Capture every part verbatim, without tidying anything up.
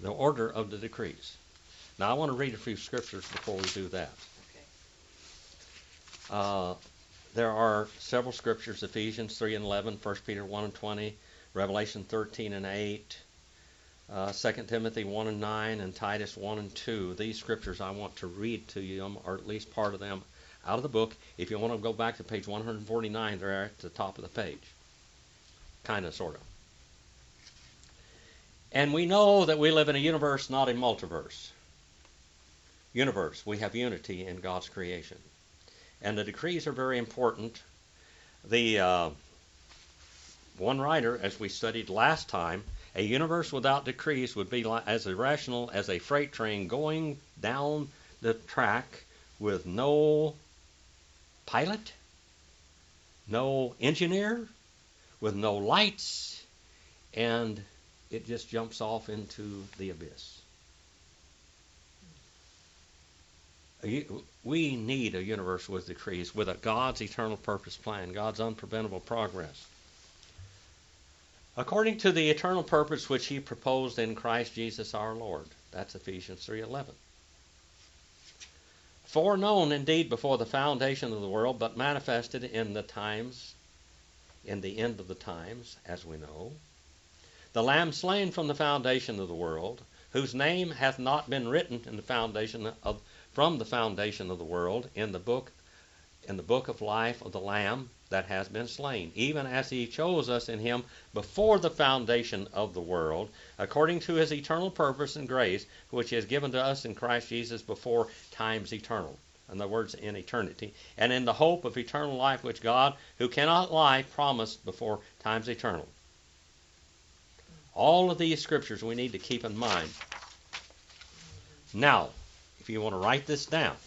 The order of the decrees. Now I want to read a few scriptures before we do that. Okay. Uh, there are several scriptures, Ephesians three and eleven, First Peter one and twenty, Revelation thirteen and eight, uh, Second Timothy one and nine, and Titus one and two. These scriptures I want to read to you, or at least part of them, out of the book. If you want to go back to page one forty-nine, they're at the top of the page. Kind of, sort of. And we know that we live in a universe, not a multiverse. Universe. We have unity in God's creation. And the decrees are very important. The uh, one writer, as we studied last time, a universe without decrees would be like, as irrational as a freight train going down the track with no pilot, no engineer, with no lights, and it just jumps off into the abyss. We need a universe with decrees, with a God's eternal purpose plan, God's unpreventable progress. According to the eternal purpose which he proposed in Christ Jesus our Lord. That's Ephesians three eleven. Foreknown indeed before the foundation of the world, but manifested in the times, in the end of the times, as we know. The Lamb slain from the foundation of the world, whose name hath not been written in the foundation of from the foundation of the world in the book in the book of life of the Lamb that has been slain, even as he chose us in him before the foundation of the world, according to his eternal purpose and grace, which is given to us in Christ Jesus before times eternal. In other words, in eternity, and in the hope of eternal life which God, who cannot lie, promised before times eternal. All of these scriptures we need to keep in mind. Now, if you want to write this down,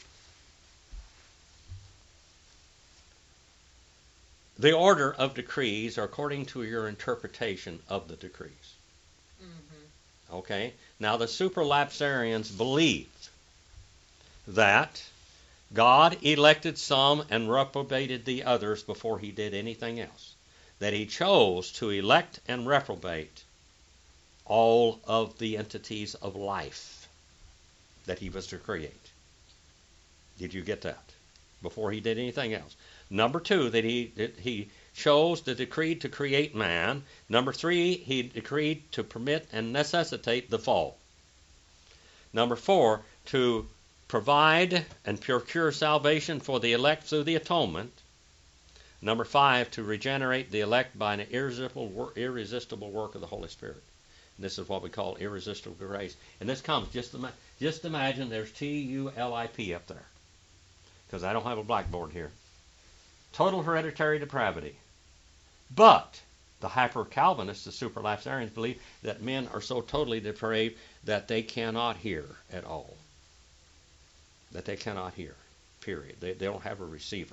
the order of decrees are according to your interpretation of the decrees. Mm-hmm. Okay? Now, the supralapsarians believed that God elected some and reprobated the others before he did anything else. That he chose to elect and reprobate all of the entities of life that he was to create. Did you get that? Before he did anything else. Number two, that he that he chose the decree to create man. Number three, he decreed to permit and necessitate the fall. Number four, to provide and procure salvation for the elect through the atonement. Number five, to regenerate the elect by an irresistible, irresistible work of the Holy Spirit. And this is what we call irresistible grace. And this comes, just, ima- just imagine there's T U L I P up there. Because I don't have a blackboard here. Total hereditary depravity. But the hyper-Calvinists, the supralapsarians, believe that men are so totally depraved that they cannot hear at all. That they cannot hear, period. They, they don't have a receiver.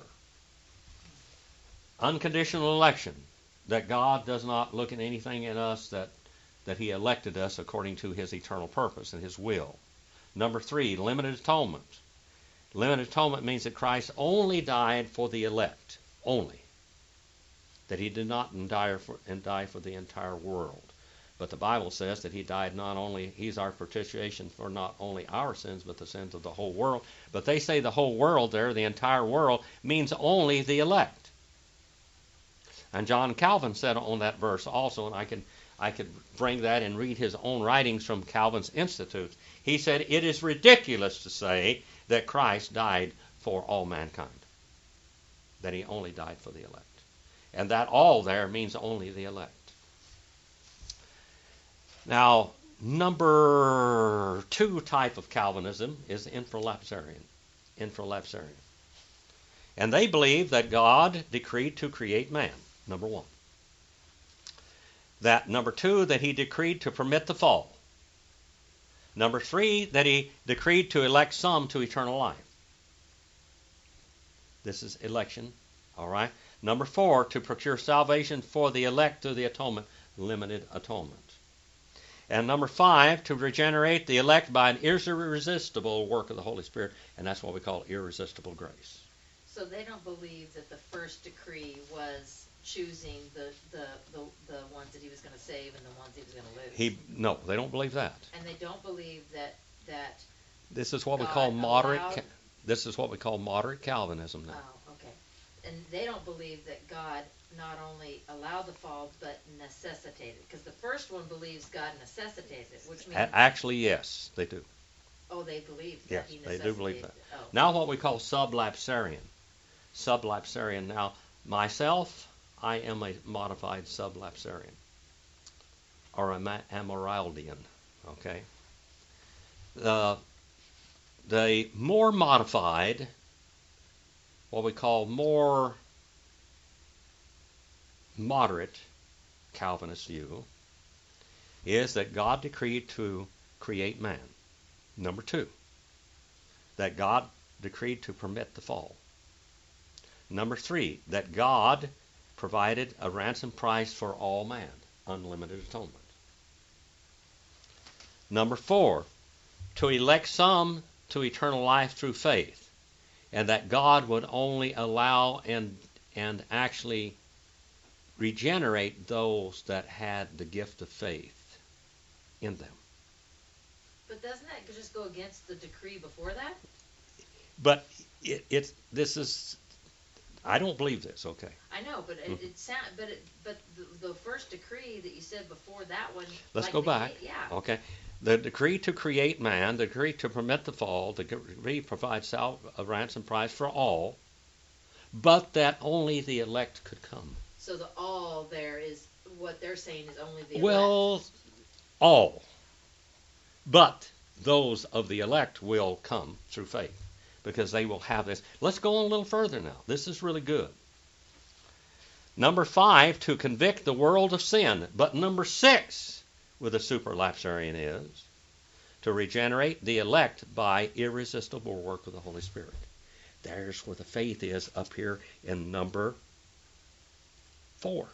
Unconditional election. That God does not look at anything in us that, that he elected us according to his eternal purpose and his will. Number three, limited atonement. Limited atonement means that Christ only died for the elect. Only. That he did not die for, and die for the entire world. But the Bible says that he died not only, he's our propitiation for not only our sins, but the sins of the whole world. But they say the whole world there, the entire world, means only the elect. And John Calvin said on that verse also, and I can I could bring that and read his own writings from Calvin's Institutes. He said, it is ridiculous to say that Christ died for all mankind. That he only died for the elect. And that all there means only the elect. Now, number two type of Calvinism is infralapsarian. Infralapsarian. And they believe that God decreed to create man, number one. That number two, that he decreed to permit the fall. Number three, that he decreed to elect some to eternal life. This is election, all right? Number four, to procure salvation for the elect through the atonement, limited atonement. And number five, to regenerate the elect by an irresistible work of the Holy Spirit, and that's what we call irresistible grace. So they don't believe that the first decree was choosing the, the, the, the ones that he was going to save and the ones he was going to lose. He no, they don't believe that. And they don't believe that that. This is what God we call moderate. allowed, This is what we call moderate Calvinism now. Oh, okay. And they don't believe that God not only allowed the fall, but necessitated. Because the first one believes God necessitated it, which means... A- actually, yes, they do. Oh, they believe that yes, he necessitated they do believe that. Oh. Now what we call sublapsarian. Sublapsarian. Now, myself, I am a modified sublapsarian. Or a Amyraldian, okay? The, the more modified, what we call more moderate Calvinist view, is that God decreed to create man. Number two, that God decreed to permit the fall. Number three, that God provided a ransom price for all man, unlimited atonement. Number four, to elect some to eternal life through faith, and that God would only allow and and actually regenerate those that had the gift of faith in them. But doesn't that just go against the decree before that? But it, it this is, I don't believe this. Okay. I know, but it, it sound, but it, but the, the first decree that you said before that one. Let's like go the, back. Yeah. Okay. The decree to create man, the decree to permit the fall, the decree provides sal- a ransom price for all, but that only the elect could come. So the all there is what they're saying is only the well, elect. all. But those of the elect will come through faith because they will have this. Let's go on a little further now. This is really good. Number five, to convict the world of sin. But number six, with a superlapsarian, is to regenerate the elect by irresistible work of the Holy Spirit. There's where the faith is up here in number four.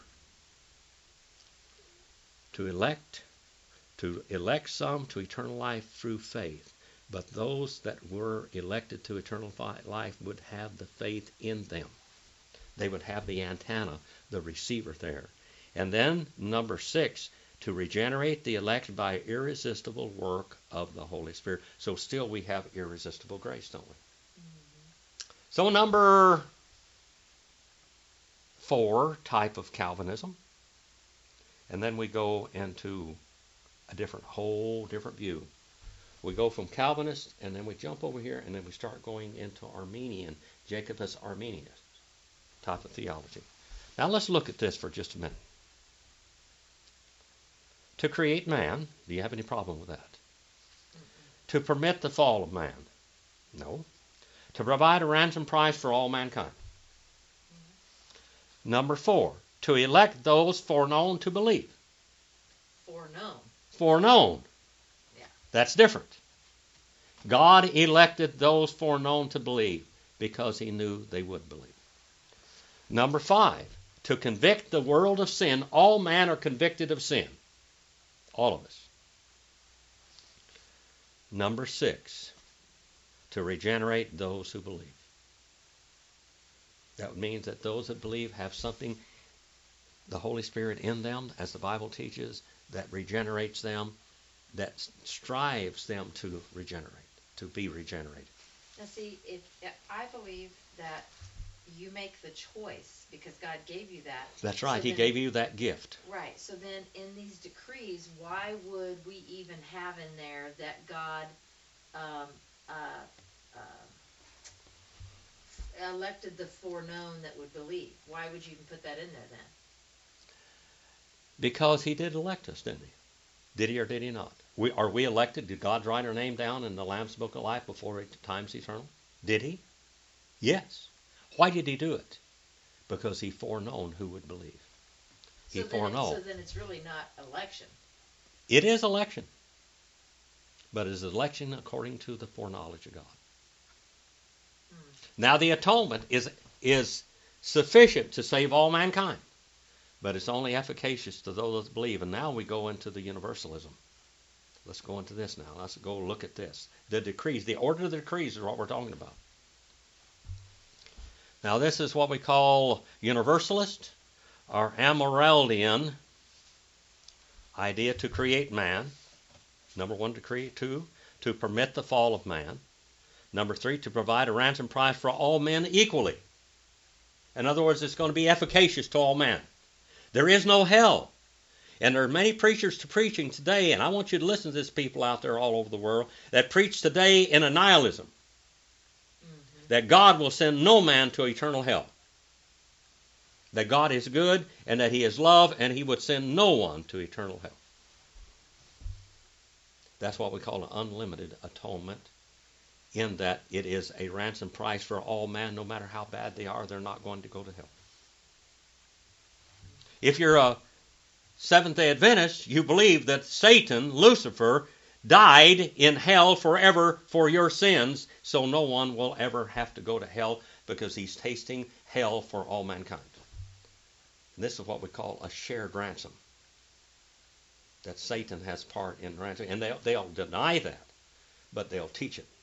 To elect, to elect some to eternal life through faith. But those that were elected to eternal life would have the faith in them. They would have the antenna, the receiver there. And then number six, to regenerate the elect by irresistible work of the Holy Spirit. So still we have irresistible grace, don't we? Mm-hmm. So number four, type of Calvinism. And then we go into a different, whole different view. We go from Calvinist, and then we jump over here, and then we start going into Arminian, Jacobus Arminius type of theology. Now let's look at this for just a minute. To create man, do you have any problem with that? Mm-mm. To permit the fall of man? No. To provide a ransom price for all mankind? Mm-hmm. Number four, to elect those foreknown to believe. Foreknown. Foreknown. Yeah. That's different. God elected those foreknown to believe because he knew they would believe. Number five, to convict the world of sin. All men are convicted of sin. All of us. Number six, to regenerate those who believe. That means that those that believe have something, the Holy Spirit in them, as the Bible teaches, that regenerates them, that strives them to regenerate, to be regenerated. Now see, if, if I believe that you make the choice because God gave you that. That's right. So he then, gave you that gift. Right. So then in these decrees, why would we even have in there that God um, uh, uh, elected the foreknown that would believe? Why would you even put that in there then? Because he did elect us, didn't he? Did he or did he not? We, are we elected? Did God write our name down in the Lamb's Book of Life before time's eternal? Did he? Yes. Why did he do it? Because he foreknown who would believe. He so then foreknown. So then it's really not election. It is election. But it is election according to the foreknowledge of God. Hmm. Now the atonement is, is sufficient to save all mankind. But it's only efficacious to those that believe. And now we go into the universalism. Let's go into this now. Let's go look at this. The decrees, the order of the decrees is what we're talking about. Now this is what we call universalist our Amyraldian idea to create man. Number one, to create. Two, to permit the fall of man. Number three, to provide a ransom price for all men equally. In other words, it's going to be efficacious to all men. There is no hell. And there are many preachers to preaching today, and I want you to listen to these people out there all over the world that preach today in a nihilism. Mm-hmm. That God will send no man to eternal hell. That God is good and that He is love and He would send no one to eternal hell. That's what we call an unlimited atonement, in that it is a ransom price for all men. No matter how bad they are, they're not going to go to hell. If you're a Seventh-day Adventist, you believe that Satan, Lucifer, died in hell forever for your sins, so no one will ever have to go to hell because he's tasting hell for all mankind. And this is what we call a shared ransom. That Satan has part in ransom. And they'll, they'll deny that, but they'll teach it.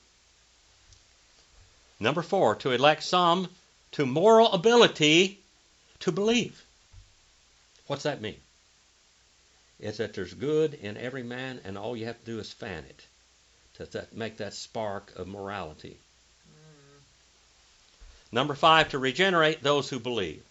Number four, to elect some to moral ability to believe. What's that mean? It's that there's good in every man, and all you have to do is fan it to that, make that spark of morality. Mm. Number five, to regenerate those who believe.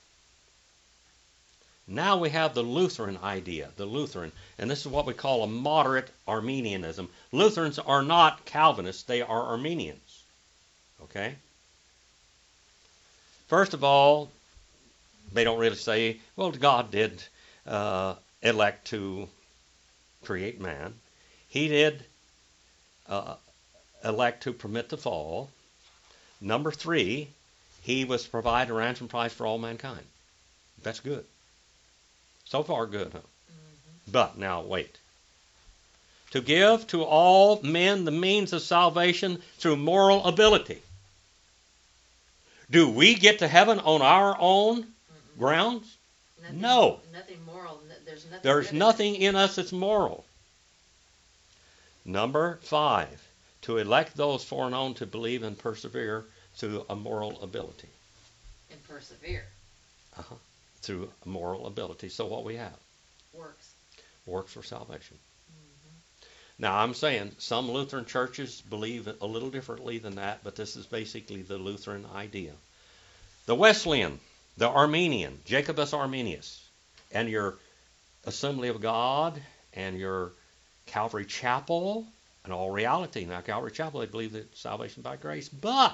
Now we have the Lutheran idea, the Lutheran, and this is what we call a moderate Arminianism. Lutherans are not Calvinists, they are Arminians. Okay? First of all, they don't really say, well, God did uh, elect to create man. He did uh, elect to permit the fall. Number three, He was to provide a ransom price for all mankind. That's good. So far, good, huh? Mm-hmm. But now, wait. To give to all men the means of salvation through moral ability. Do we get to heaven on our own Mm-mm. grounds? Nothing, no. Nothing moral. There's nothing, There's nothing in us that's moral. Number five, to elect those foreknown to believe and persevere through a moral ability. And persevere. Uh-huh. Through a moral ability. So what we have? Works. Works for salvation. Mm-hmm. Now I'm saying some Lutheran churches believe a little differently than that, but this is basically the Lutheran idea. The Wesleyan, the Arminian, Jacobus Arminius, and your Assembly of God, and your Calvary Chapel, in all reality, now Calvary Chapel, they believe that salvation by grace, but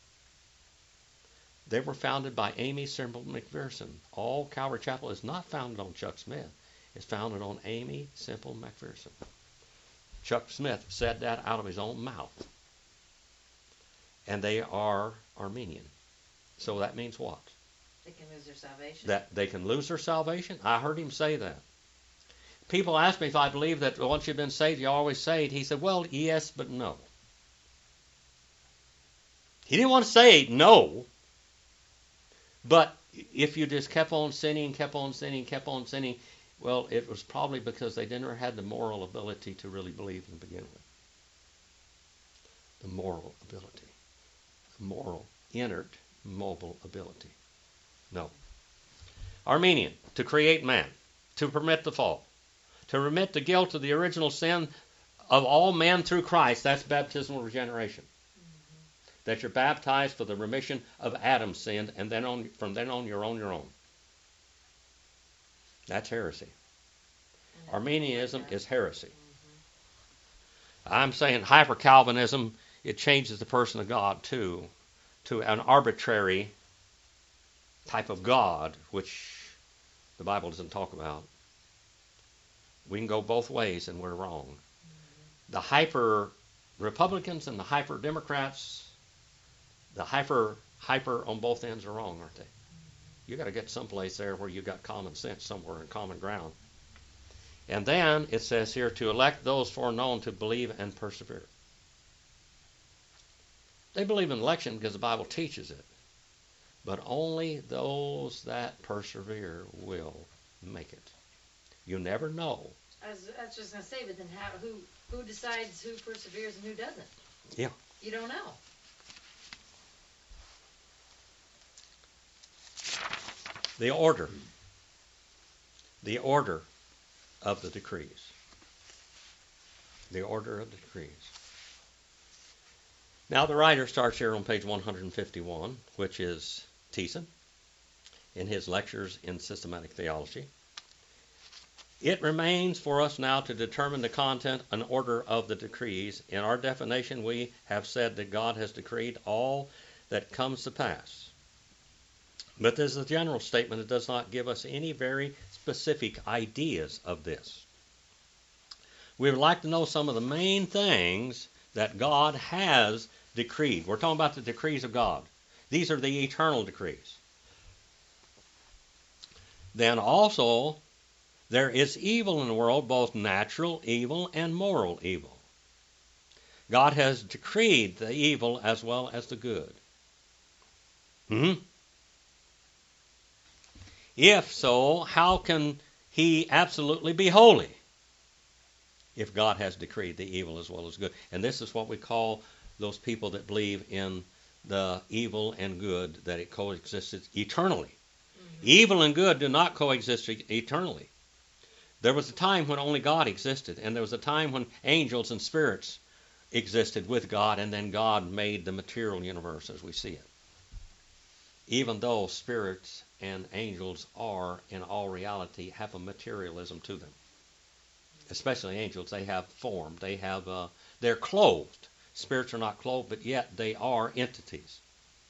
they were founded by Amy Semple McPherson. All Calvary Chapel is not founded on Chuck Smith. It's founded on Amy Semple McPherson. Chuck Smith said that out of his own mouth. And they are Armenian. So that means what? They can lose their salvation. That they can lose their salvation? I heard him say that. People ask me if I believe that once you've been saved, you're always saved. He said, well, yes, but no. He didn't want to say no. But if you just kept on sinning, kept on sinning, kept on sinning, well, it was probably because they never had the moral ability to really believe to begin with. The moral ability. The moral, inert, mobile ability. No. Arminian, to create man, to permit the fall, to remit the guilt of the original sin of all men through Christ. That's baptismal regeneration. That you're baptized for the remission of Adam's sin, and then on, from then on you're on your own. That's heresy. Arminianism is heresy. Mm-hmm. I'm saying hyper-Calvinism, it changes the person of God too, to an arbitrary type of God, which the Bible doesn't talk about. We can go both ways and we're wrong. Mm-hmm. The hyper-Republicans and the hyper-Democrats, the hyper hyper on both ends are wrong, aren't they? You got to get someplace there where you got common sense somewhere in common ground. And then it says here to elect those foreknown to believe and persevere. They believe in election because the Bible teaches it. But only those that persevere will make it. You never know. I was, I was just going to say, but then how, who who decides who perseveres and who doesn't? Yeah. You don't know. The order. the order of the decrees. The order of the decrees. Now the writer starts here on page one hundred fifty-one, which is Thiessen, in his lectures in systematic theology. It remains for us now to determine the content and order of the decrees. In our definition, we have said that God has decreed all that comes to pass. But this is a general statement. It does not give us any very specific ideas of this. We would like to know some of the main things that God has decreed. We're talking about the decrees of God. These are the eternal decrees. Then also, there is evil in the world, both natural evil and moral evil. God has decreed the evil as well as the good. Hmm? If so, how can he absolutely be holy if God has decreed the evil as well as good? And this is what we call those people that believe in the evil and good, that it coexisted eternally. Mm-hmm. Evil and good do not coexist eternally. There was a time when only God existed, and there was a time when angels and spirits existed with God, and then God made the material universe as we see it. Even though spirits and angels are, in all reality, have a materialism to them. Especially angels, they have form. They have, uh, they're clothed. Spirits are not clothed, but yet they are entities.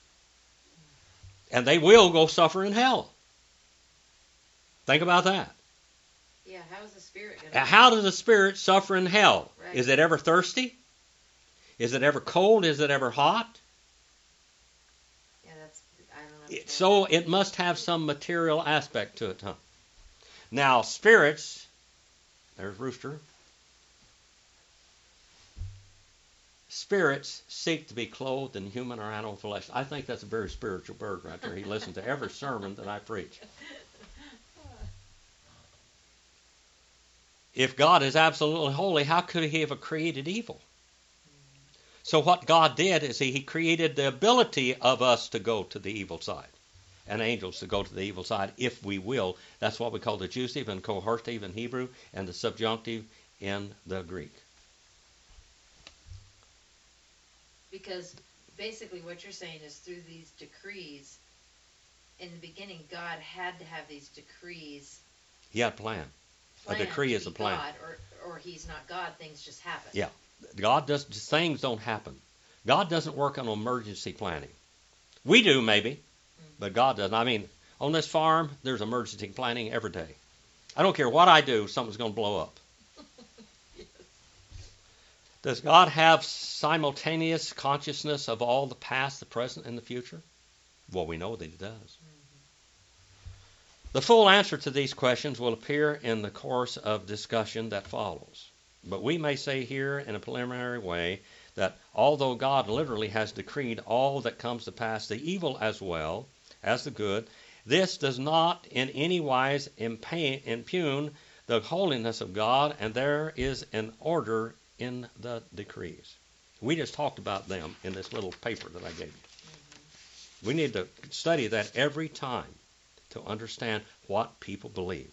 And they will go suffer in hell. Think about that. Yeah, how is the spirit going to... How does the spirit suffer in hell? Right. Is it ever thirsty? Is it ever cold? Is it ever hot? Yeah, that's... I don't know. So it must have some material aspect to it, huh? Now, spirits... There's Rooster. Spirits seek to be clothed in human or animal flesh. I think that's a very spiritual bird right there. He listens to every sermon that I preach. If God is absolutely holy, how could he have created evil? So what God did is he, he created the ability of us to go to the evil side, and angels to go to the evil side, if we will. That's what we call the accusative and coercive in Hebrew, and the subjunctive in the Greek. Because basically what you're saying is through these decrees, in the beginning God had to have these decrees. He had a plan. A decree is a plan. God, or, or he's not God, things just happen. Yeah. God does, things don't happen. God doesn't work on emergency planning. We do maybe, mm-hmm. but God doesn't. I mean, on this farm, there's emergency planning every day. I don't care what I do, something's going to blow up. Yes. Does God have simultaneous consciousness of all the past, the present, and the future? Well, we know that he does. Mm-hmm. The full answer to these questions will appear in the course of discussion that follows. But we may say here in a preliminary way that although God literally has decreed all that comes to pass, the evil as well as the good, this does not in any wise impugn the holiness of God, and there is an order in the decrees. We just talked about them in this little paper that I gave you. Mm-hmm. We need to study that every time to understand what people believe.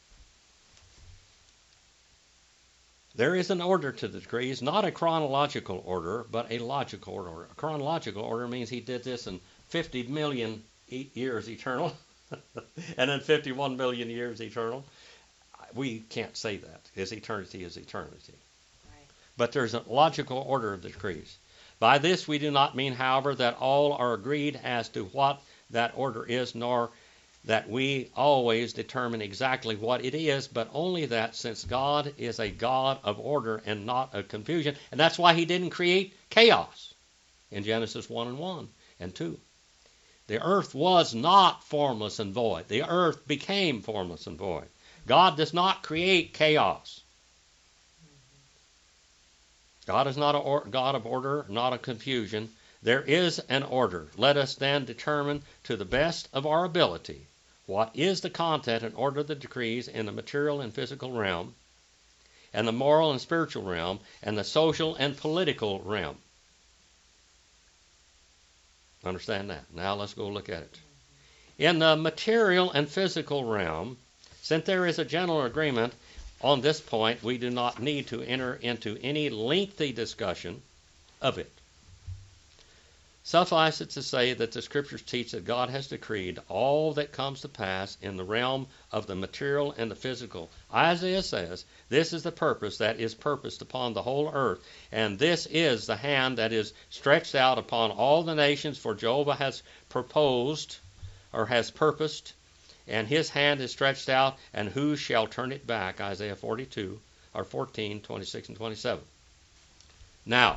There is an order to the decrees, not a chronological order, but a logical order. A chronological order means he did this in fifty million years eternal, and then fifty-one million years eternal. We can't say that, because eternity is eternity. Right. But there's a logical order of the decrees. By this we do not mean, however, that all are agreed as to what that order is, nor that we always determine exactly what it is, but only that since God is a God of order and not of confusion, and that's why he didn't create chaos in Genesis one and one and two. The earth was not formless and void. The earth became formless and void. God does not create chaos. God is not a or- God of order, not of confusion. There is an order. Let us then determine to the best of our ability what is the content and order of the decrees in the material and physical realm, and the moral and spiritual realm, and the social and political realm. Understand that? Now let's go look at it. In the material and physical realm, Since there is a general agreement on this point, we do not need to enter into any lengthy discussion of it. Suffice it to say that the Scriptures teach that God has decreed all that comes to pass in the realm of the material and the physical. Isaiah says, this is the purpose that is purposed upon the whole earth, and this is the hand that is stretched out upon all the nations, for Jehovah has proposed, or has purposed, and his hand is stretched out, and who shall turn it back? Isaiah forty-two, or fourteen, twenty-six, and twenty-seven. Now,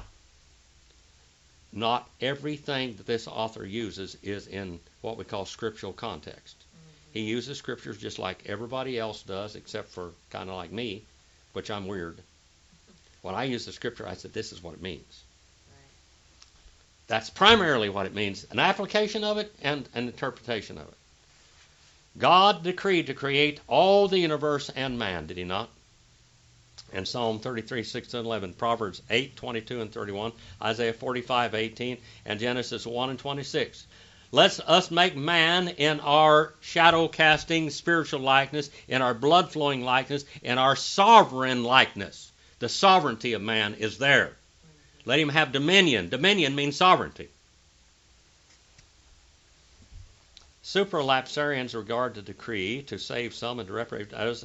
not everything that this author uses is in what we call scriptural context. Mm-hmm. He uses scriptures just like everybody else does, except for kind of like me, which I'm weird. When I use the scripture, I said, this is what it means. Right. That's primarily what it means, an application of it and an interpretation of it. God decreed to create all the universe and man, did he not? In Psalm thirty-three, six and eleven, Proverbs eight, twenty-two and thirty-one, Isaiah forty-five, eighteen, and Genesis one and twenty-six. Let us make man in our shadow-casting spiritual likeness, in our blood-flowing likeness, in our sovereign likeness. The sovereignty of man is there. Let him have dominion. Dominion means sovereignty. Supralapsarians regard the decree to save some and to reprobate others,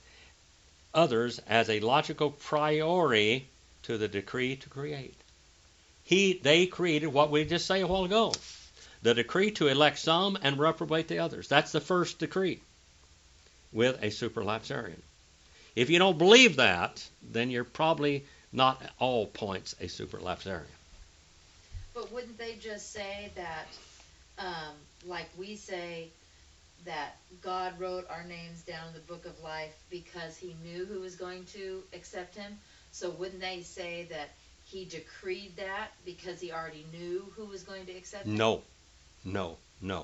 others as a logical priori to the decree to create. He, they created what we just said a while ago. The decree to elect some and reprobate the others. That's the first decree with a supralapsarian. If you don't believe that, then you're probably not at all points a supralapsarian. But wouldn't they just say that, um, like we say, that God wrote our names down in the book of life because he knew who was going to accept him? So wouldn't they say that he decreed that because he already knew who was going to accept him? No, no, no.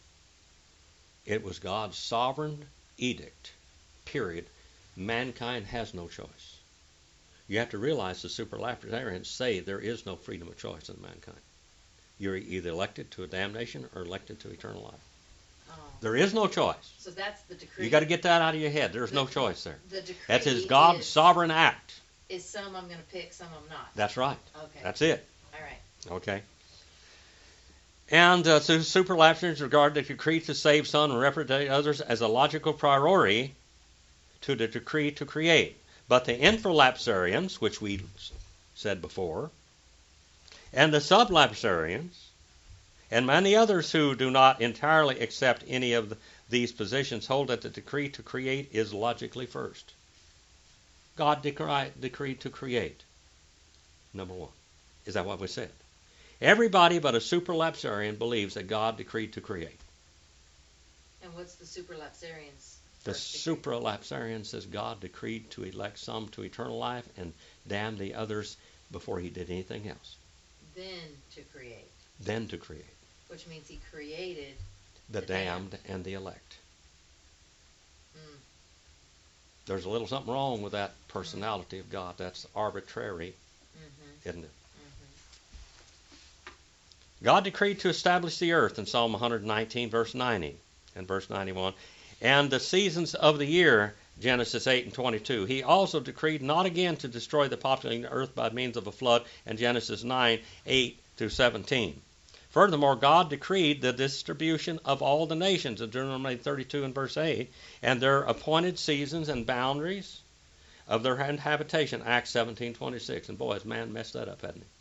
It was God's sovereign edict, period. Mankind has no choice. You have to realize the supralapsarians say there is no freedom of choice in mankind. You're either elected to a damnation or elected to eternal life. Oh. There is no choice. So that's the decree. You got to get that out of your head. There's the, no choice there. The decree That's his God's is, sovereign act. Is some I'm going to pick, some I'm not. That's right. Okay. That's it. All right. Okay. And uh, so supralapsarians regard the decree to save some and reprobate others as a logical priori to the decree to create. But the infralapsarians, which we said before, and the sublapsarians, and many others who do not entirely accept any of the, these positions, hold that the decree to create is logically first. God decree, decreed to create. Number one. Is that what we said? Everybody but a supralapsarian believes that God decreed to create. And what's the supralapsarians? The supralapsarian says God decreed to elect some to eternal life and damn the others before he did anything else. Then to create. Then to create. Which means he created the, the damned, damned and the elect. Mm. There's a little something wrong with that personality mm-hmm. of God. That's arbitrary, mm-hmm. isn't it? Mm-hmm. God decreed to establish the earth in Psalm one nineteen, verse ninety and verse ninety-one. And the seasons of the year, Genesis eight and twenty-two. He also decreed not again to destroy the populating earth by means of a flood, in Genesis nine, eight through seventeen. Furthermore, God decreed the distribution of all the nations in Deuteronomy thirty-two and verse eight, and their appointed seasons and boundaries of their habitation, Acts seventeen twenty-six. And boy, has man messed that up, hasn't he?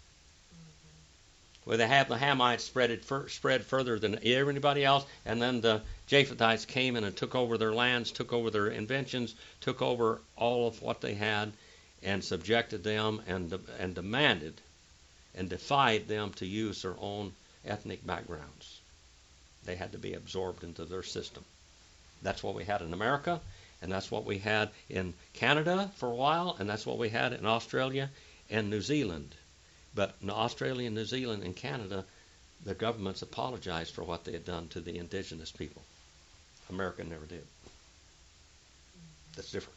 Where they have the Hamites spread it fur, spread further than anybody else, and then the Japhethites came in and took over their lands, took over their inventions, took over all of what they had, and subjected them and and demanded and defied them to use their own ethnic backgrounds. They had to be absorbed into their system. That's what we had in America, and that's what we had in Canada for a while, and that's what we had in Australia and New Zealand. But in Australia, New Zealand, and Canada, the governments apologized for what they had done to the indigenous people. America never did. That's different.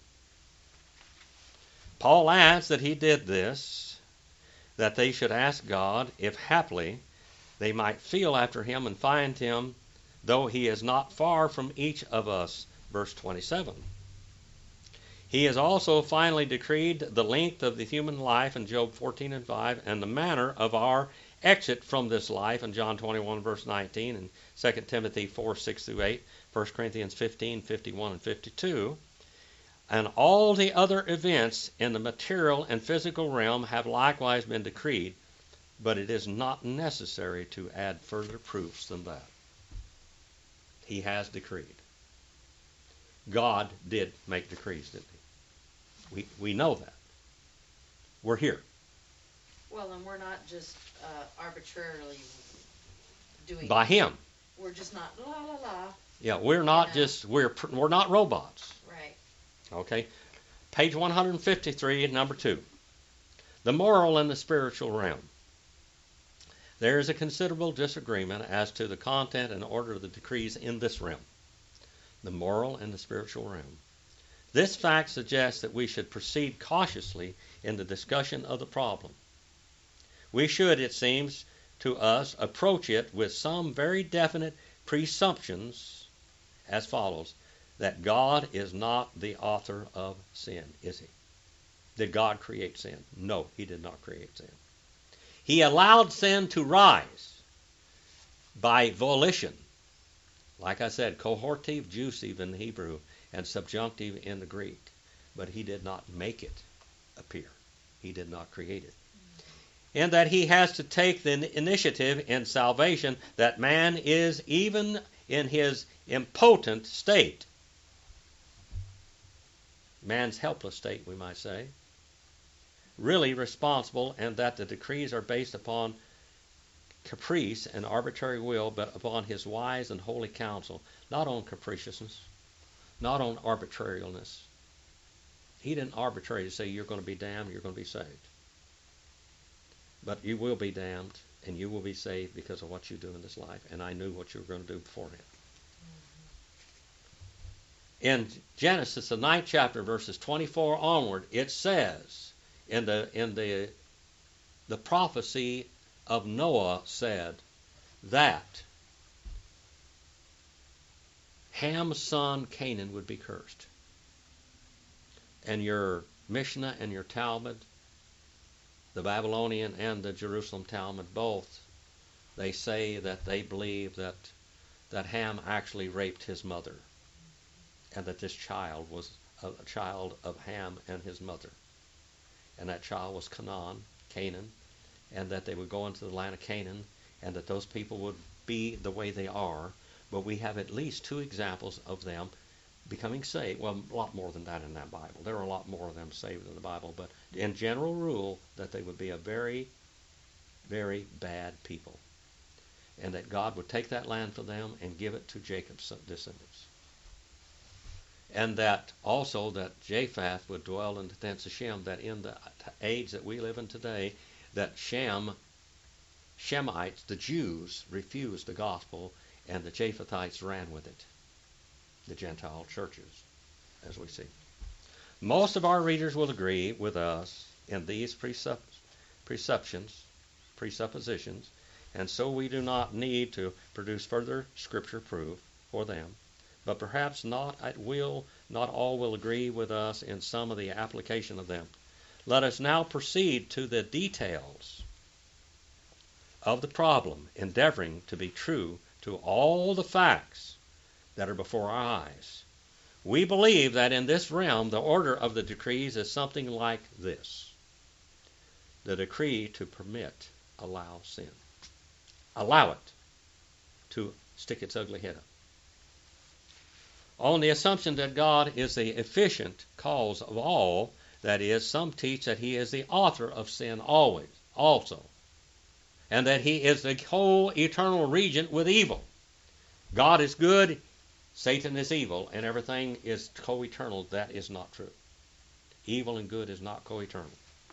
Paul adds that he did this, that they should ask God if haply they might feel after him and find him, though he is not far from each of us, verse twenty-seven. He has also finally decreed the length of the human life in Job fourteen and five, and the manner of our exit from this life in John twenty-one, verse nineteen, and Second Timothy four, six through eight, First Corinthians fifteen, fifty-one and fifty-two. And all the other events in the material and physical realm have likewise been decreed, but it is not necessary to add further proofs than that. He has decreed. God did make decrees, didn't he? We, we know that. We're here. Well, and we're not just uh, arbitrarily doing By it. him. We're just not la la la. Yeah, we're not Yeah. just, we're, we're not robots. Right. Okay. Page one hundred fifty-three, number two. The moral and the spiritual realm. There is a considerable disagreement as to the content and order of the decrees in this realm, the moral and the spiritual realm. This fact suggests that we should proceed cautiously in the discussion of the problem. We should, it seems to us, approach it with some very definite presumptions as follows: that God is not the author of sin, is he? Did God create sin? No, he did not create sin. He allowed sin to rise by volition. Like I said, cohortive, jussive in the Hebrew, and subjunctive in the Greek. But he did not make it appear. He did not create it. And that he has to take the initiative in salvation, that man is, even in his impotent state, man's helpless state, we might say, really responsible, and that the decrees are based upon caprice and arbitrary will, but upon his wise and holy counsel, not on capriciousness, not on arbitrariness. He didn't arbitrarily say you're going to be damned, you're going to be saved. But you will be damned, and you will be saved because of what you do in this life, and I knew what you were going to do beforehand. In Genesis, the ninth chapter, verses twenty-four onward, it says, in the in the the prophecy of Noah said that Ham's son Canaan would be cursed. And your Mishnah and your Talmud, the Babylonian and the Jerusalem Talmud, both, they say that they believe that that Ham actually raped his mother, and that this child was a, a child of Ham and his mother. And that child was Canaan, Canaan, and that they would go into the land of Canaan, and that those people would be the way they are. But we have at least two examples of them becoming saved. Well, a lot more than that in that Bible. There are a lot more of them saved in the Bible, but in general rule, that they would be a very, very bad people. And that God would take that land for them and give it to Jacob's descendants. And that also that Japheth would dwell in the tents of Shem, that in the age that we live in today, that Shem, Shemites, the Jews, refused the gospel, and the Japhethites ran with it, the Gentile churches, as we see. Most of our readers will agree with us in these presupp- presumptions, presuppositions, and so we do not need to produce further scripture proof for them. But perhaps not at will, not all will agree with us in some of the application of them. Let us now proceed to the details of the problem, endeavoring to be true to all the facts that are before our eyes. We believe that in this realm, the order of the decrees is something like this: the decree to permit, allow sin. Allow it to stick its ugly head up. On the assumption that God is the efficient cause of all, that is, some teach that he is the author of sin always, also, and that he is the whole eternal regent with evil. God is good, Satan is evil, and everything is co-eternal. That is not true. Evil and good is not co-eternal.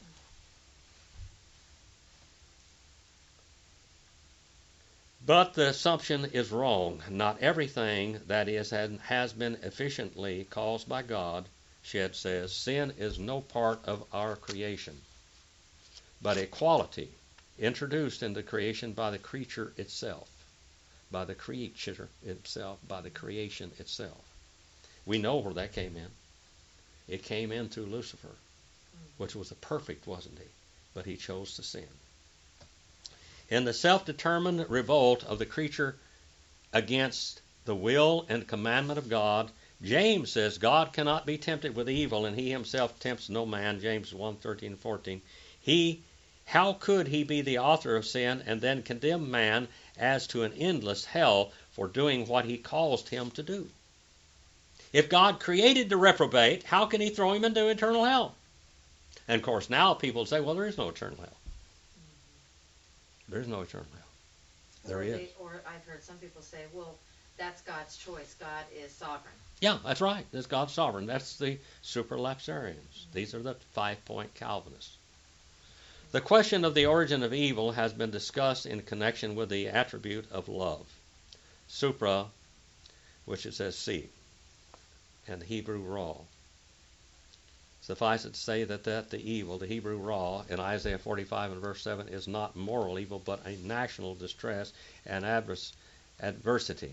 But the assumption is wrong. Not everything, that is, has been efficiently caused by God. Shedd says, sin is no part of our creation, but a quality introduced into creation by the creature itself, by the creature itself, by the creation itself. We know where that came in. It came in through Lucifer, which was a perfect, wasn't he? But he chose to sin. In the self-determined revolt of the creature against the will and commandment of God, James says God cannot be tempted with evil, and he himself tempts no man, James one, thirteen and fourteen. He, how could he be the author of sin and then condemn man as to an endless hell for doing what he caused him to do? If God created the reprobate, how can he throw him into eternal hell? And of course now people say, well, there is no eternal hell. There is no eternal hell. There or is. They, or I've heard some people say, well, that's God's choice. God is sovereign. Yeah, that's right. That's God's sovereign. That's the supralapsarians. Mm-hmm. These are the five-point Calvinists. The question of the origin of evil has been discussed in connection with the attribute of love. Supra, which it says see, and the Hebrew ra. Suffice it to say that, that the evil, the Hebrew ra, in Isaiah forty-five and verse seven, is not moral evil, but a national distress and adverse, adversity.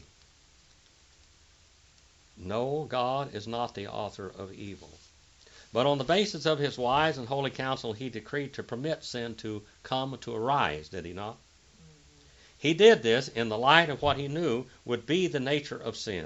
No, God is not the author of evil. But on the basis of his wise and holy counsel, he decreed to permit sin to come to arise, did he not? Mm-hmm. He did this in the light of what he knew would be the nature of sin,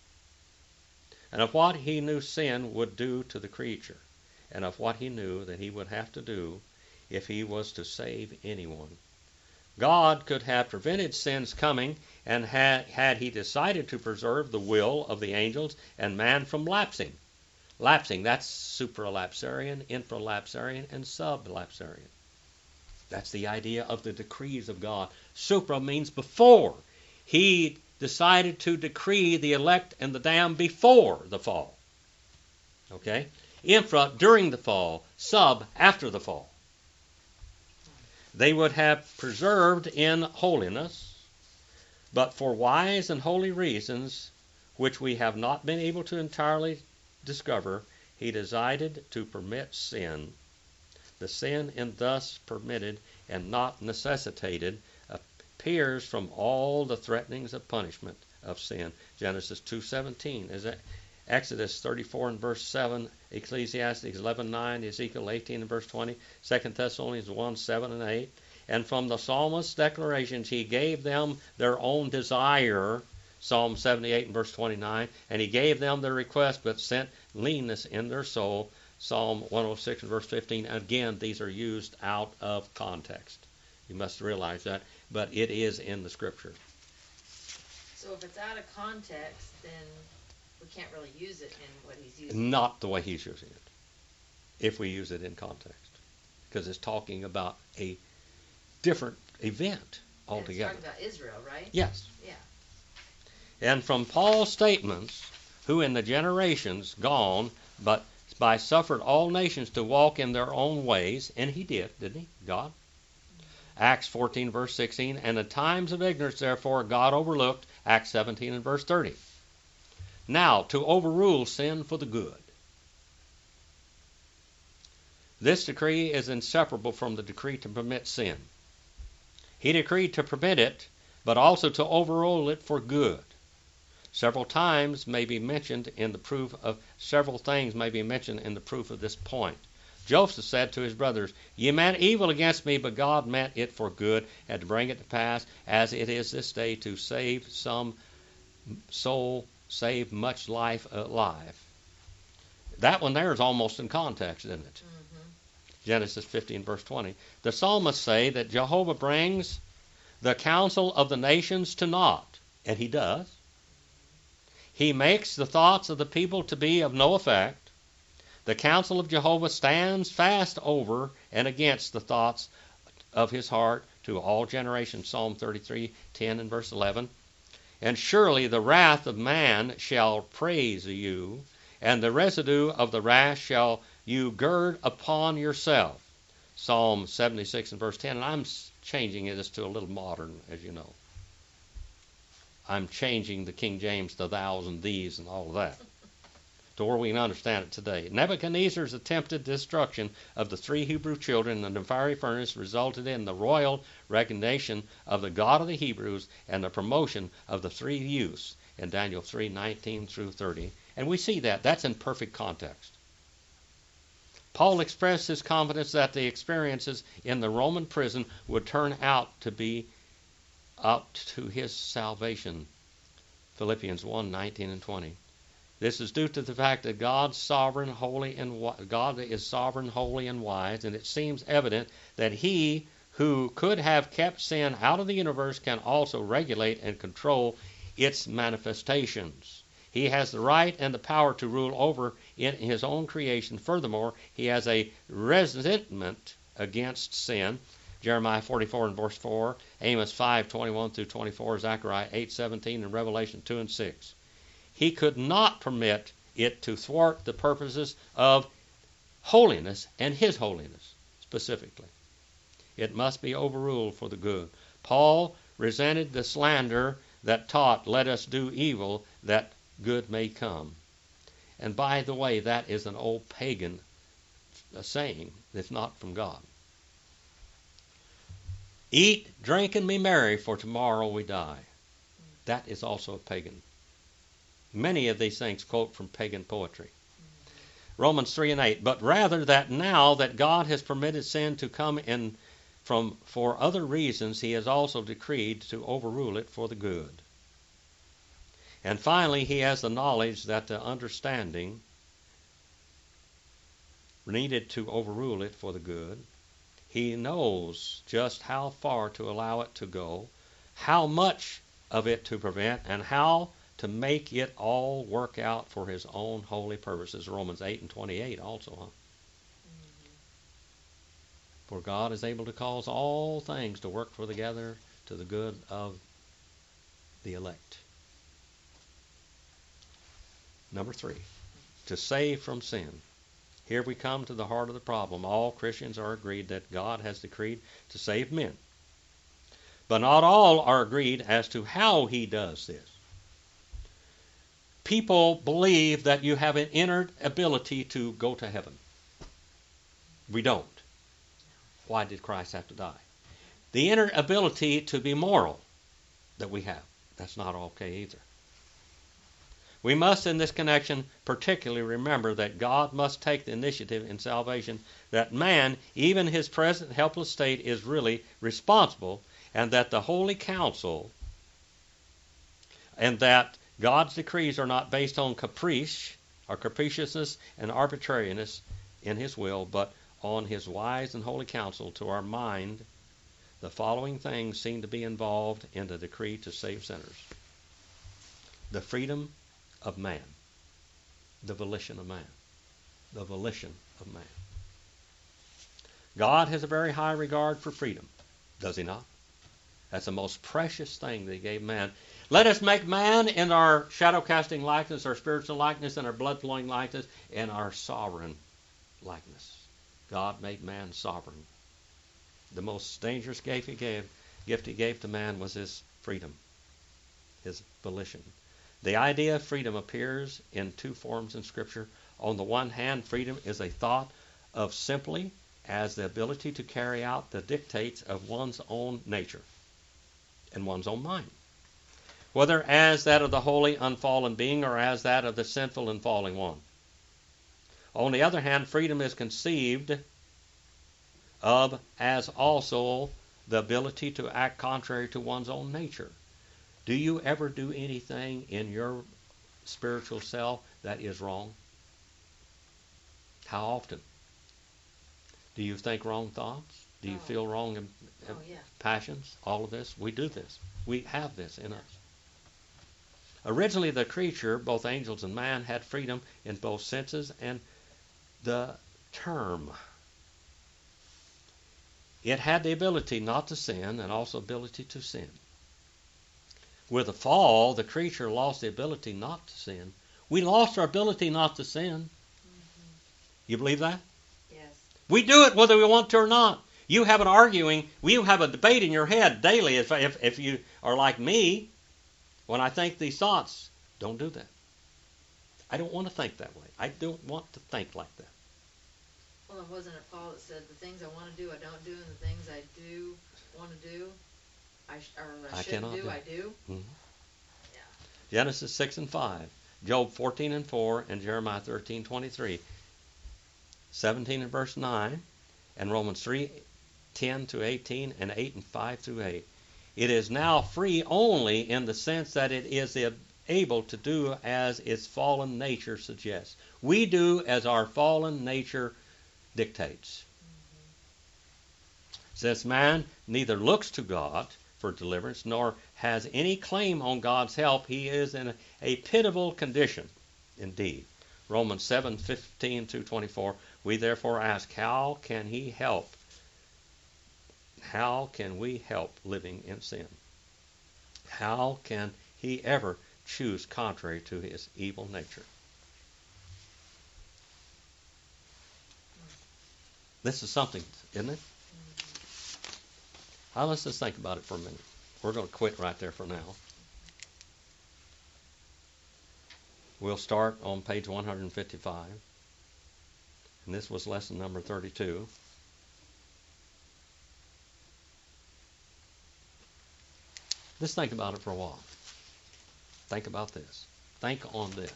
and of what he knew sin would do to the creature, and of what he knew that he would have to do if he was to save anyone. God could have prevented sin's coming, and had, had he decided to preserve the will of the angels and man from lapsing. Lapsing, that's supralapsarian, infralapsarian, and sublapsarian. That's the idea of the decrees of God. Supra means before. He decided to decree the elect and the damned before the fall. Okay? Infra, during the fall. Sub, after the fall. They would have preserved in holiness, but for wise and holy reasons, which we have not been able to entirely discover, he decided to permit sin. The sin in thus permitted and not necessitated appears from all the threatenings of punishment of sin. Genesis two seventeen, is that Exodus thirty-four and verse seven, Ecclesiastes eleven nine, Ezekiel eighteen and verse twenty, Second Thessalonians one seven and eight. And from the psalmist's declarations, he gave them their own desire, Psalm seventy-eight and verse twenty-nine, and he gave them their request, but sent leanness in their soul, Psalm one oh six and verse fifteen. Again, these are used out of context. You must realize that, but it is in the Scripture. So if it's out of context, then we can't really use it in what he's using. Not the way he's using it, if we use it in context, because it's talking about a different event altogether. And it's talking about Israel, right? Yes. Yeah. And from Paul's statements, who in the generations gone, but by suffered all nations to walk in their own ways, and he did, didn't he, God? Mm-hmm. Acts fourteen, verse sixteen, and the times of ignorance, therefore, God overlooked, Acts seventeen and verse thirty. Now, to overrule sin for the good. This decree is inseparable from the decree to permit sin. He decreed to permit it, but also to overrule it for good. Several times may be mentioned in the proof of, several things may be mentioned in the proof of this point. Joseph said to his brothers, "Ye meant evil against me, but God meant it for good, and to bring it to pass, as it is this day, to save some soul, save much life alive." That one there is almost in context, isn't it? Mm-hmm. Genesis fifteen, verse twenty. The psalmists say that Jehovah brings the counsel of the nations to naught, and he does. He makes the thoughts of the people to be of no effect. The counsel of Jehovah stands fast over and against the thoughts of his heart to all generations. Psalm thirty-three, ten and verse eleven. And surely the wrath of man shall praise you, and the residue of the wrath shall you gird upon yourself. Psalm seventy-six and verse ten. And I'm changing this to a little modern, as you know. I'm changing the King James to thous and these and all of that, to where we can understand it today. Nebuchadnezzar's attempted destruction of the three Hebrew children in the fiery furnace resulted in the royal recognition of the God of the Hebrews and the promotion of the three youths in Daniel three nineteen through thirty And we see that. That's in perfect context. Paul expressed his confidence that the experiences in the Roman prison would turn out to be up to his salvation. Philippians one, nineteen and twenty. This is due to the fact that God's sovereign, holy, and God is sovereign, holy, and wise, and it seems evident that He who could have kept sin out of the universe can also regulate and control its manifestations. He has the right and the power to rule over in His own creation. Furthermore, He has a resentment against sin. Jeremiah forty-four and verse four, Amos five, twenty-one through twenty-four, Zechariah eight, seventeen, and Revelation two and six. He could not permit it to thwart the purposes of holiness and His holiness specifically. It must be overruled for the good. Paul resented the slander that taught, let us do evil that good may come. And by the way, that is an old pagan saying that's not from God. Eat, drink, and be merry, for tomorrow we die. That is also a pagan. Many of these things quote from pagan poetry. Romans three and eight. But rather that now that God has permitted sin to come in from for other reasons, He has also decreed to overrule it for the good. And finally, He has the knowledge that the understanding needed to overrule it for the good. He knows just how far to allow it to go, how much of it to prevent, and how to make it all work out for His own holy purposes. Romans eight and twenty-eight also. Huh? Mm-hmm. For God is able to cause all things to work for together to the good of the elect. Number three, to save from sin. Here we come to the heart of the problem. All Christians are agreed that God has decreed to save men. But not all are agreed as to how He does this. People believe that you have an inner ability to go to heaven. We don't. Why did Christ have to die? The inner ability to be moral that we have, that's not okay either. We must, in this connection, particularly remember that God must take the initiative in salvation, that man, even his present helpless state, is really responsible, and that the Holy Council, and that God's decrees are not based on caprice or capriciousness and arbitrariness in His will, but on His wise and holy counsel. To our mind, the following things seem to be involved in the decree to save sinners. The freedom of man. The volition of man. The volition of man. God has a very high regard for freedom, does He not? That's the most precious thing that He gave man. Let us make man in our shadow-casting likeness, our spiritual likeness, and our blood-flowing likeness, and our sovereign likeness. God made man sovereign. The most dangerous gift He gave, gift He gave to man was His freedom, His volition. The idea of freedom appears in two forms in Scripture. On the one hand, freedom is a thought of simply as the ability to carry out the dictates of one's own nature and one's own mind, whether as that of the holy unfallen being or as that of the sinful and falling one. On the other hand, freedom is conceived of as also the ability to act contrary to one's own nature. Do you ever do anything in your spiritual self that is wrong? How often? Do you think wrong thoughts? Do you oh. feel wrong in, in oh, yeah. passions? All of this? We do this. We have this in us. Originally, the creature, both angels and man, had freedom in both senses and the term. It had the ability not to sin and also ability to sin. With the fall, the creature lost the ability not to sin. We lost our ability not to sin. Mm-hmm. You believe that? Yes. We do it whether we want to or not. You have an arguing, you have a debate in your head daily. If, if, if you are like me, when I think these thoughts, don't do that. I don't want to think that way. I don't want to think like that. Well, it wasn't it Paul that said, the things I want to do, I don't do, and the things I do want to do, I, sh- or I, I shouldn't do, do, I do? Mm-hmm. Yeah. Genesis six and five. Job fourteen and four and Jeremiah thirteen twenty-three. seventeen and verse nine, and Romans three ten to eighteen, and eight and five through eight. It is now free only in the sense that it is able to do as its fallen nature suggests. We do as our fallen nature dictates. Since man neither looks to God for deliverance nor has any claim on God's help, he is in a, a pitiable condition indeed. Romans seven fifteen through twenty-four. We therefore ask, how can he help? How can we help living in sin? How can he ever choose contrary to his evil nature? This is something, isn't it? Now let's just think about it for a minute. We're going to quit right there for now. We'll start on page one hundred fifty-five. And this was lesson number thirty-two. Just think about it for a while. Think about this. Think on this.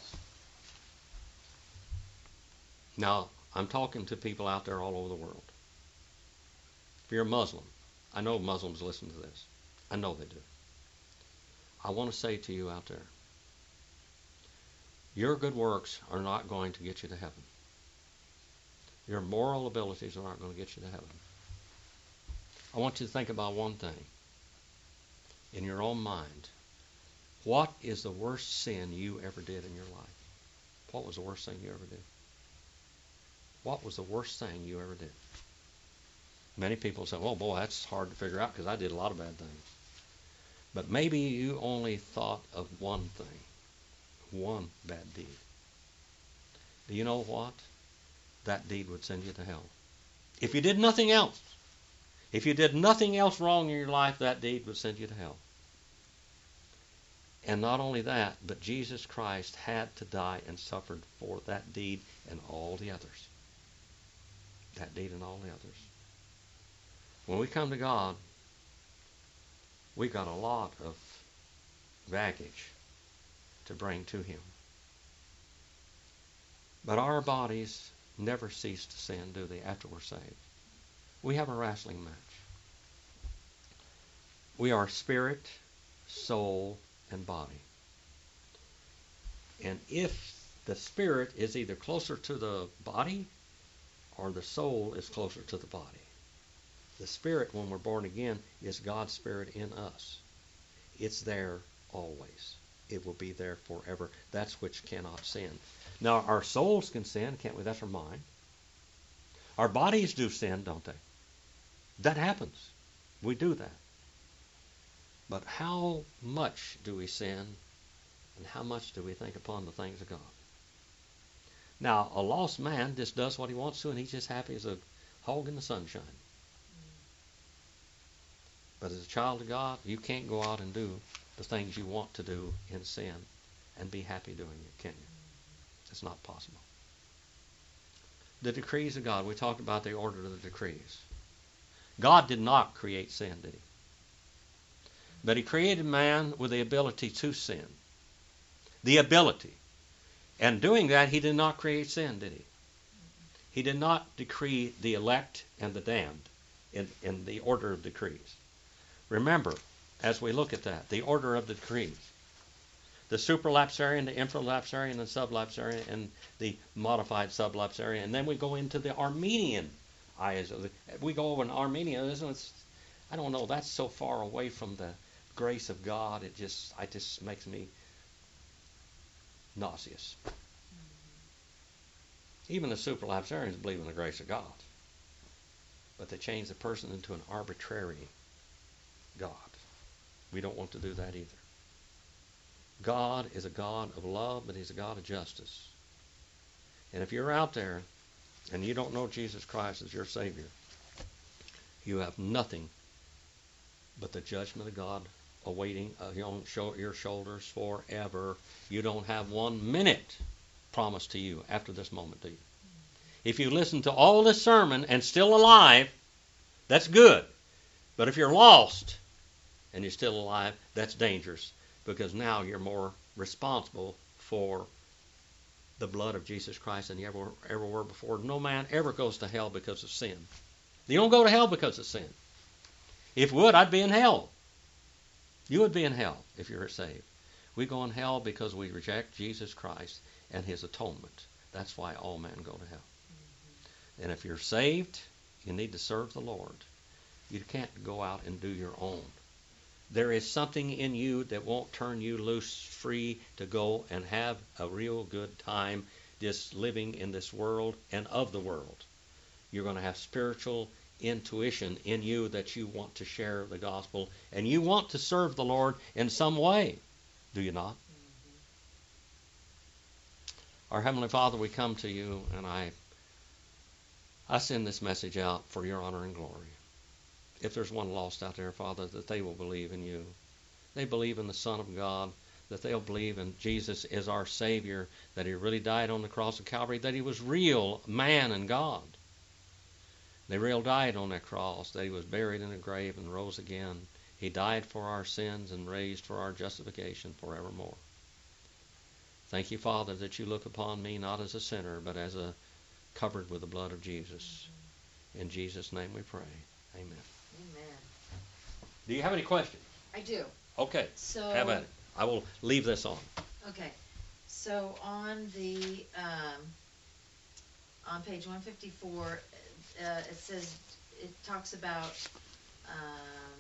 Now, I'm talking to people out there all over the world. If you're a Muslim, I know Muslims listen to this. I know they do. I want to say to you out there, your good works are not going to get you to heaven. Your moral abilities are not going to get you to heaven. I want you to think about one thing in your own mind. What is the worst sin you ever did in your life? What was the worst thing you ever did? What was the worst thing you ever did? Many people say, oh boy, that's hard to figure out because I did a lot of bad things. But maybe you only thought of one thing, one bad deed. Do you know what? That deed would send you to hell. If you did nothing else, if you did nothing else wrong in your life, that deed would send you to hell. And not only that, but Jesus Christ had to die and suffered for that deed and all the others. That deed and all the others. When we come to God, we've got a lot of baggage to bring to Him. But our bodies never cease to sin, do they, after we're saved? We have a wrestling match. We are spirit, soul, and body. And if the spirit is either closer to the body or the soul is closer to the body, the spirit, when we're born again, is God's spirit in us. It's there always. It will be there forever. That's which cannot sin. Now, our souls can sin, can't we? That's our mind. Our bodies do sin, don't they? That happens. We do that. But how much do we sin, and how much do we think upon the things of God? Now, a lost man just does what he wants to, and he's just happy as a hog in the sunshine. But as a child of God, you can't go out and do the things you want to do in sin and be happy doing it, can you? It's not possible. The decrees of God. We talked about the order of the decrees. God did not create sin, did He? But He created man with the ability to sin. The ability. And doing that, He did not create sin, did He? He did not decree the elect and the damned in, in the order of decrees. Remember, as we look at that, the order of the decrees. The supralapsarian, the infralapsarian, the sublapsarian, and the modified sublapsarian. And then we go into the Armenian eyes. We go over in Armenianism. It's, I don't know, that's so far away from the grace of God. It just, it just makes me nauseous. Even the supralapsarians believe in the grace of God. But they change the person into an arbitrary God. We don't want to do that either. God is a God of love, but He's a God of justice. And if you're out there and you don't know Jesus Christ as your Savior, you have nothing but the judgment of God awaiting on your shoulders forever. You don't have one minute promised to you after this moment, do you? If you listen to all this sermon and still alive, that's good. But if you're lost and you're still alive, that's dangerous, because now you're more responsible for the blood of Jesus Christ than you ever, ever were before. No man ever goes to hell because of sin. You don't go to hell because of sin. If you would, I'd be in hell. You would be in hell if you were saved. We go in hell because we reject Jesus Christ and his atonement. That's why all men go to hell. Mm-hmm. And if you're saved, you need to serve the Lord. You can't go out and do your own. There is something in you that won't turn you loose, free to go and have a real good time just living in this world and of the world. You're going to have spiritual intuition in you that you want to share the gospel and you want to serve the Lord in some way. Do you not? Mm-hmm. Our Heavenly Father, we come to you and I I send this message out for your honor and glory. If there's one lost out there, Father, that they will believe in you. They believe in the Son of God, that they'll believe in Jesus as our Savior, that he really died on the cross of Calvary, that he was real man and God. They real died on that cross, that he was buried in a grave and rose again. He died for our sins and raised for our justification forevermore. Thank you, Father, that you look upon me not as a sinner, but as a covered with the blood of Jesus. In Jesus' name we pray. Amen. Amen. Do you have any questions? I do. Okay. So have at it. I will leave this on. Okay. So on the um, on page one fifty-four, uh, it says it talks about um,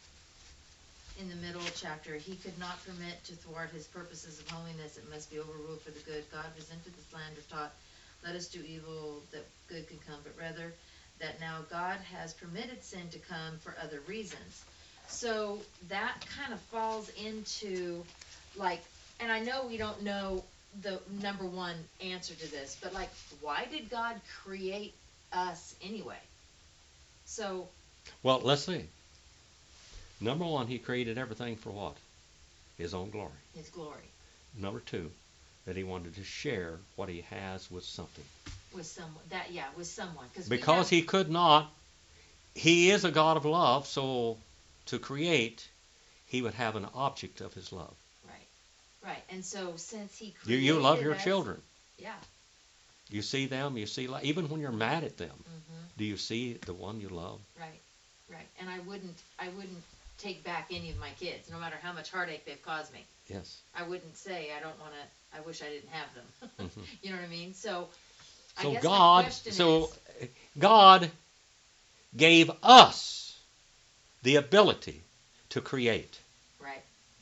in the middle chapter, he could not permit to thwart his purposes of holiness. It must be overruled for the good. God resented the slander taught, let us do evil that good can come, but rather that now God has permitted sin to come for other reasons. So that kind of falls into, like, and I know we don't know the number one answer to this, but like, why did God create us anyway? So. Well, let's see. Number one, he created everything for what? His own glory. His glory. Number two, that he wanted to share what he has with something. With someone. That, yeah, with someone. Because have, he could not, he is a God of love, so to create, he would have an object of his love. Right, right. And so since he created You, you love your us, children. Yeah. You see them, you see, even when you're mad at them, mm-hmm. do you see the one you love? Right, right. And I wouldn't, I wouldn't take back any of my kids, no matter how much heartache they've caused me. Yes. I wouldn't say I don't want to, I wish I didn't have them. Mm-hmm. You know what I mean? So, so I guess God, my question so is, God gave us the ability to create. Right.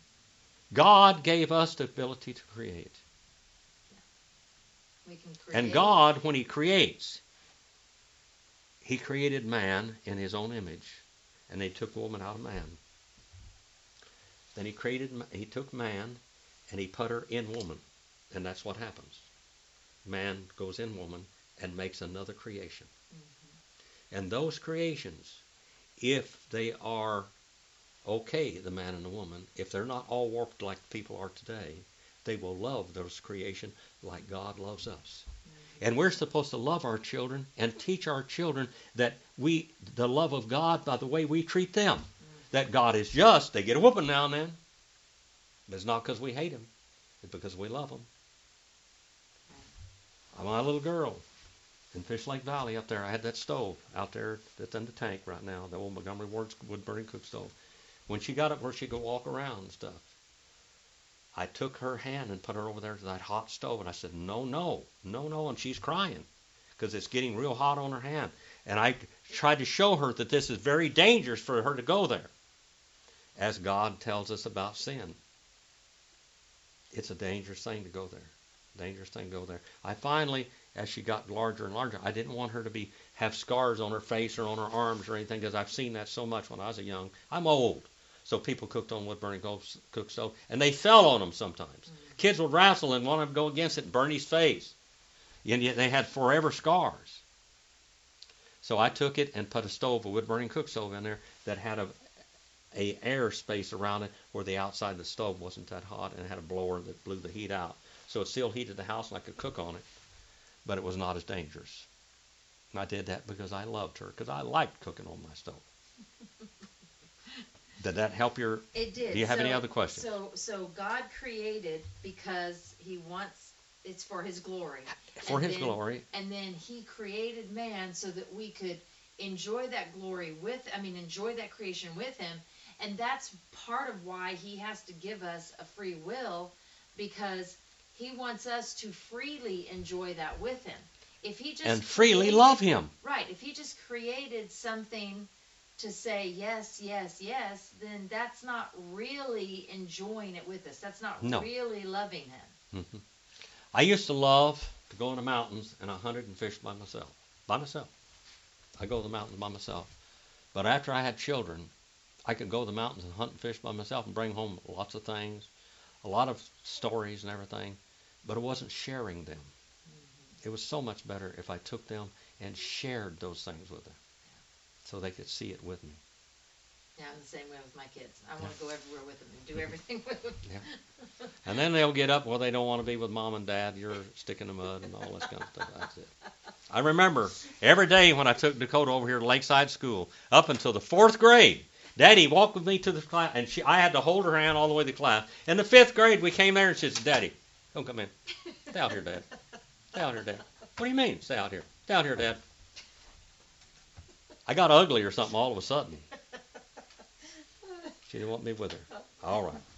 God gave us the ability to create. Yeah. We can create. And God, when he creates, he created man in his own image. And they took woman out of man. Then he created, he took man and he put her in woman. And that's what happens. Man goes in woman and makes another creation. Mm-hmm. And those creations, if they are okay, the man and the woman, if they're not all warped like people are today, they will love those creation like God loves us. And we're supposed to love our children and teach our children that we, the love of God by the way we treat them. Mm-hmm. That God is just. They get a whooping now and then. But it's not because we hate them. It's because we love them. I'm a little girl in Fish Lake Valley up there. I had that stove out there that's in the tank right now, the old Montgomery Ward's wood-burning cook stove. When she got up where she could walk around and stuff, I took her hand and put her over there to that hot stove, and I said, no, no, no, no, and she's crying because it's getting real hot on her hand. And I tried to show her that this is very dangerous for her to go there, as God tells us about sin. It's a dangerous thing to go there, dangerous thing to go there. I finally, as she got larger and larger, I didn't want her to be have scars on her face or on her arms or anything, because I've seen that so much when I was a young. I'm old. So people cooked on wood-burning cook stove, and they fell on them sometimes. Mm-hmm. Kids would wrestle and want to go against it and burn his face. And yet they had forever scars. So I took it and put a stove, a wood-burning cook stove in there that had a, a air space around it where the outside of the stove wasn't that hot, and it had a blower that blew the heat out. So it still heated the house and I could cook on it, but it was not as dangerous. And I did that because I loved her, because I liked cooking on my stove. Did that help your? It did. Do you have so, any other questions? So, so God created because He wants, it's for His glory. For and His then, glory. And then He created man so that we could enjoy that glory with, I mean, enjoy that creation with Him. And that's part of why He has to give us a free will, because He wants us to freely enjoy that with Him. If He just and freely created, love Him. Right. If He just created something to say yes, yes, yes, then that's not really enjoying it with us. That's not no. really loving Him. Mm-hmm. I used to love to go in the mountains and I hunted and fished by myself. By myself. I go to the mountains by myself. But after I had children, I could go to the mountains and hunt and fish by myself and bring home lots of things, a lot of stories and everything, but it wasn't sharing them. Mm-hmm. It was so much better if I took them and shared those things with them, so they could see it with me. Yeah, I'm the same way with my kids. I want to go everywhere with them and do everything with them. Yeah. And then they'll get up, well, they don't want to be with mom and dad. You're a stick in the mud and all this kind of stuff. That's it. I remember every day when I took Dakota over here to Lakeside School, up until the fourth grade, Daddy walked with me to the class, and she, I had to hold her hand all the way to class. In the fifth grade, we came there and she said, Daddy, don't come in. Stay out here, Dad. Stay out here, Dad. What do you mean, stay out here? Stay out here, Dad. I got ugly or something all of a sudden. She didn't want me with her. All right.